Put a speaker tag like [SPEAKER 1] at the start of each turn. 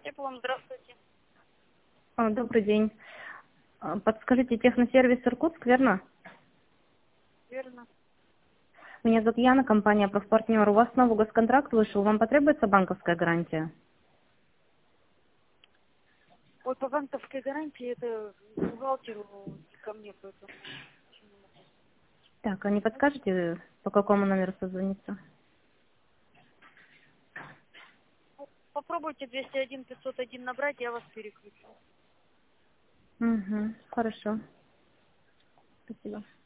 [SPEAKER 1] Теплом, здравствуйте.
[SPEAKER 2] Добрый день. Подскажите, техносервис Иркутск, верно?
[SPEAKER 1] Верно.
[SPEAKER 2] Меня зовут Яна, компания «Профпартнер». У вас новый госконтракт вышел, вам потребуется банковская гарантия?
[SPEAKER 1] Ой, по банковской гарантии это бухгалтеру не ко мне, поэтому ничего не могу.
[SPEAKER 2] Так, а не подскажете, по какому номеру созвониться?
[SPEAKER 1] Попробуйте 201-501 набрать, я вас переключу.
[SPEAKER 2] Угу, хорошо. Спасибо.